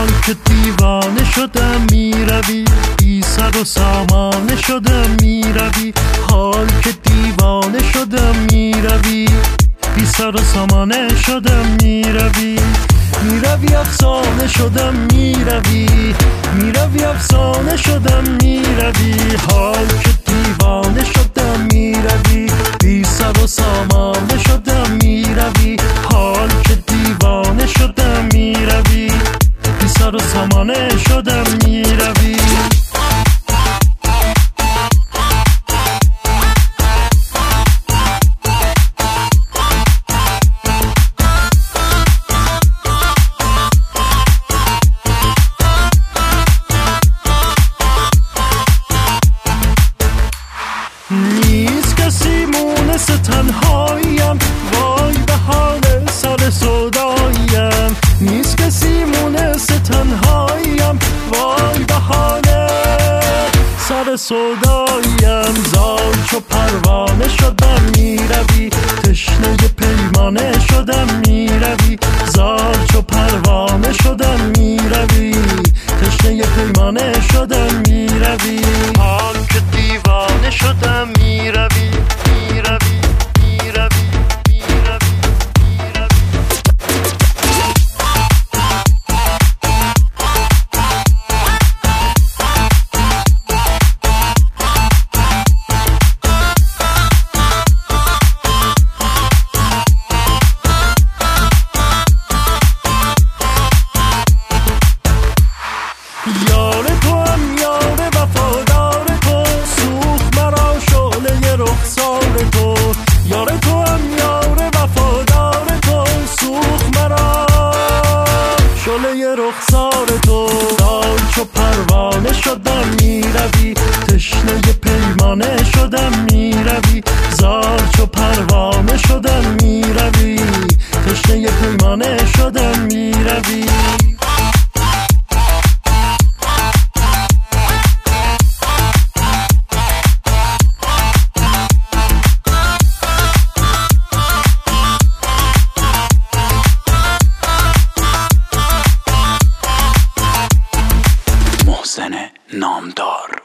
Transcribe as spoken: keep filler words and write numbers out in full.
حال که دیوانه شدم میروی، بی سر و سامانه شدم میروی. حال که دیوانه شدم میروی، بی سر و سامانه شدم میروی. میروی افسانه شدم میروی، میروی افسانه شدم میروی. حال که دیوانه شدم میروی، بی سر و سامانه شدم میروی. حال که دیوانه شدم میروی، بی سر و سامانه شدم میروی. نیست کسی مونس تنهاییم، وای به حال سر سوداییم. نیست کسی مونس تنهاییم، وای به حال سر سوداییم. زال چو پروانه شدم میروی، تشنه پیمانه شدم میروی. زال چو پروانه شدم میروی، تشنه پیمانه شدم میروی. حال که دیوانه شدم میروی، میروی، میروی، میروی. یار تو هم یار وفادار تو، سوخت مرا شعله رخسار تو. یار تو هم یار وفادار تو، سوخت مرا شعله رخسار تو. زال چو پروانه شدم میروی، تشنه پیمانه شدم میروی. زال چو پروانه شدم میروی، تشنه پیمانه شدم میروی. محسن نامدار.